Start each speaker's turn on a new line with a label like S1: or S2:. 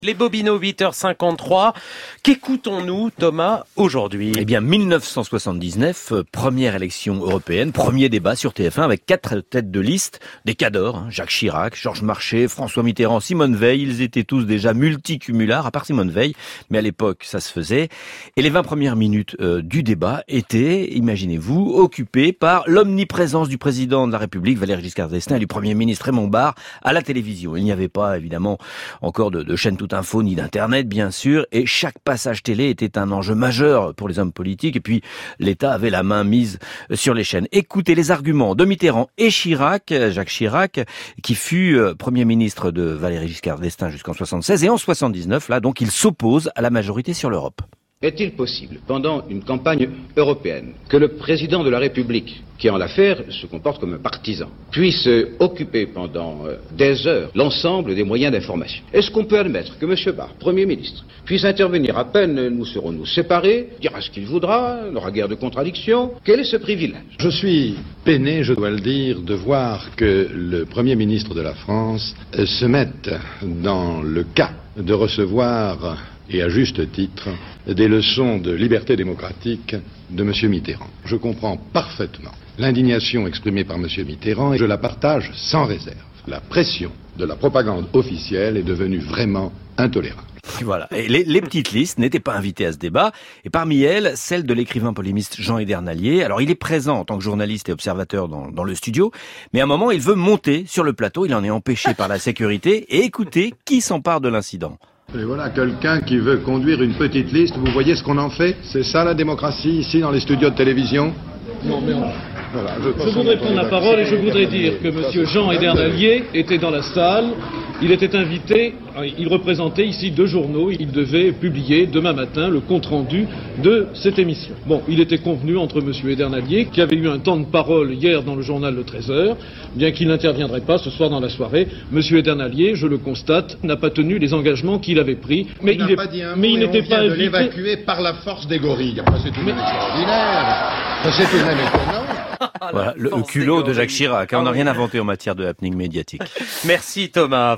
S1: Les Bobino, 8h53. Qu'écoutons-nous, Thomas, aujourd'hui?
S2: Eh bien, 1979, première élection européenne, premier débat sur TF1 avec 4 têtes de liste, des cadors, Jacques Chirac, Georges Marchais, François Mitterrand, Simone Veil. Ils étaient tous déjà multicumulards, à part Simone Veil, mais à l'époque, ça se faisait. Et les 20 premières minutes du débat étaient, imaginez-vous, occupées par l'omniprésence du président de la République, Valéry Giscard d'Estaing, et du Premier ministre Raymond Barre à la télévision. Il n'y avait pas, évidemment, encore de chaîne tout info ni d'internet bien sûr, et chaque passage télé était un enjeu majeur pour les hommes politiques, et puis l'État avait la main mise sur les chaînes. Écoutez les arguments de Mitterrand et Chirac, Jacques Chirac, qui fut Premier ministre de Valéry Giscard d'Estaing jusqu'en 76, et en 79, là, donc il s'oppose à la majorité sur l'Europe.
S3: Est-il possible, pendant une campagne européenne, que le président de la République, qui en l'affaire se comporte comme un partisan, puisse occuper pendant des heures l'ensemble des moyens d'information? Est-ce qu'on peut admettre que M. Barre, Premier ministre, puisse intervenir à peine nous serons-nous séparés, dira ce qu'il voudra, n'aura guère de contradiction? Quel est ce privilège?
S4: Je suis peiné, je dois le dire, de voir que le Premier ministre de la France se mette dans le cas de recevoir, et à juste titre, des leçons de liberté démocratique de M. Mitterrand. Je comprends parfaitement l'indignation exprimée par M. Mitterrand et je la partage sans réserve. La pression de la propagande officielle est devenue vraiment intolérable.
S2: Voilà. Et les petites listes n'étaient pas invitées à ce débat, et parmi elles, celle de l'écrivain polémiste Jean Edernalier. Alors, il est présent en tant que journaliste et observateur dans le studio, mais à un moment, il veut monter sur le plateau, il en est empêché par la sécurité, et écoutez qui s'empare de l'incident.
S4: Et voilà quelqu'un qui veut conduire une petite liste, vous voyez ce qu'on en fait? C'est ça la démocratie, ici, dans les studios de télévision?
S5: Non, mais
S4: voilà,
S5: je voudrais prendre la parole et je voudrais dire que M. Jean Edernalier était dans la salle, il était invité, il représentait ici 2 journaux, il devait publier demain matin le compte-rendu de cette émission. Bon, il était convenu entre M. Edernalier, qui avait eu un temps de parole hier dans le journal Le 13h, bien qu'il n'interviendrait pas ce soir dans la soirée. M. Edernalier, je le constate, n'a pas tenu les engagements qu'il avait pris.
S4: Mais il n'était pas invité. De l'évacuer par la force des gorilles. Enfin, c'est tout de même extraordinaire. C'est tout de même étonnant.
S2: Voilà, le culot de Jacques Chirac. On n'a rien inventé en matière de happening médiatique.
S1: Merci Thomas.